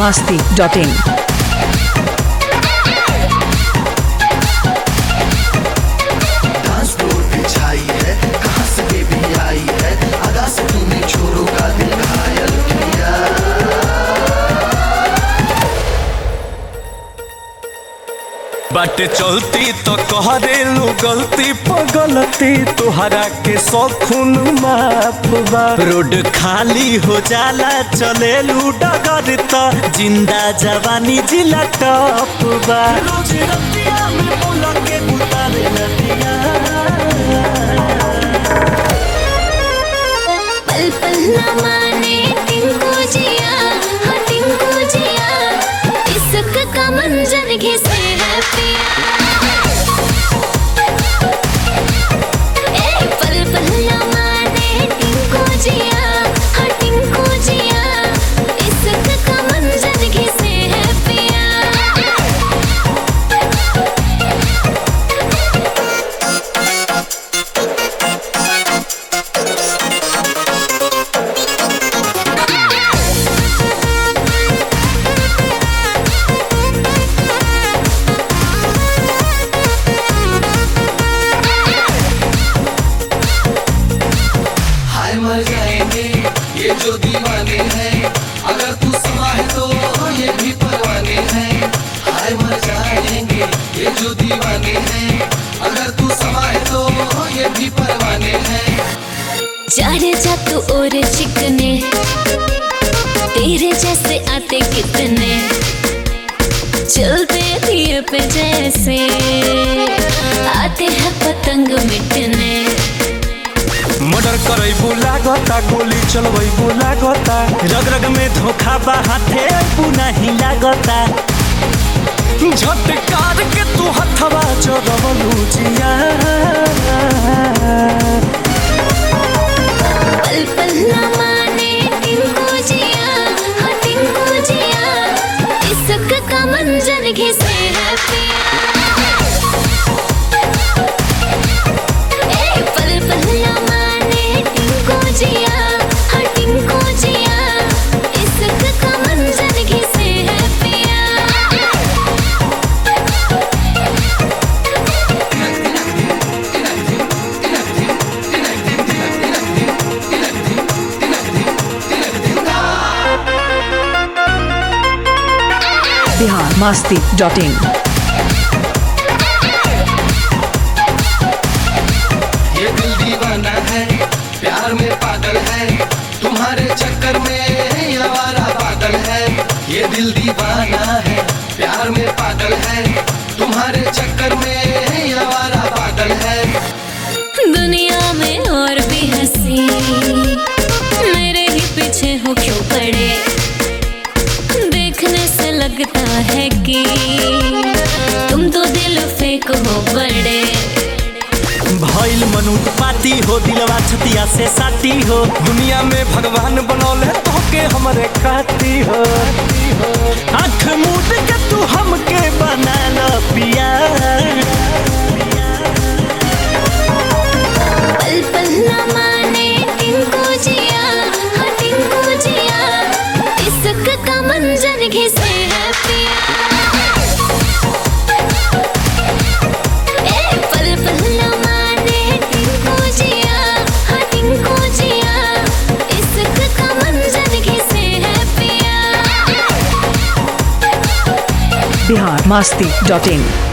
biharmasti.in बाटे चलती तो कहरेलू गलती पगलती तुहरा के सौखुन माफ बा। रोड खाली हो जाला चलेलू डगर त जिंदा जवानी जिला टप बा। रोज रतिया में बोला के उतारे नदिया पल पल न माने टिंकू जिया हाँ टिंकू जिया इश्क का मंजर घिसे है पिया। पल पल न माने टिंकू जिया हाँ टिंकू जिया इश्क का मंजर घिसे है पिया। मर जाएंगे ये जो दीवाने हैं, अगर तू समा है तो ये भी परवाने हैं। हाय मर जाएंगे ये जो दीवाने हैं, अगर तू समा है तो ये भी परवाने हैं। चारे जा तू और चिकने तेरे जैसे आते कितने चलते दिए पे जैसे आते हैं पतंग मिटने। मर्डर करैबू लागता गोली चलबैबू लागता रग रग में धोखा बा हाथे अबू नहीं लागता। झटकार के तू हथवा चलबलू जिया पल पल न माने टिंकू जिया हाँ टिंकू जिया इश्क का मंजर घिसे है पिया। पल पल न माने टिंकू जिया हाँ टिंकू जिया इश्क का मंजर घिसे है पिया। biharmasti.in ये दिल दीवाना है प्यार में पागल है, तुम्हारे चक्कर में आवारा पागल है। ये दिल दीवाना है प्यार में पागल है, तुम्हारे चक्कर में आवारा पागल है। दुनिया में और भी हंसी मेरे ही पीछे हो क्यों पड़े देखने से लगता है कि तुम तो दिल फेंक हो बड़े। भइल मनुत पाती हो दिलवा छतिया से साटी हो दुनिया में भगवान बनौले तोके हमरे खाती हो। आँख मूंद के तू हमके बना लो पिया पल पल न माने टिंकू जिया हाँ टिंकू जिया इश्क का मंजर घिसे है पिया। पल पल न माने टिंकू जिया हाँ टिंकू जिया इश्क का मंजर घिसे है पिया। biharmasti.in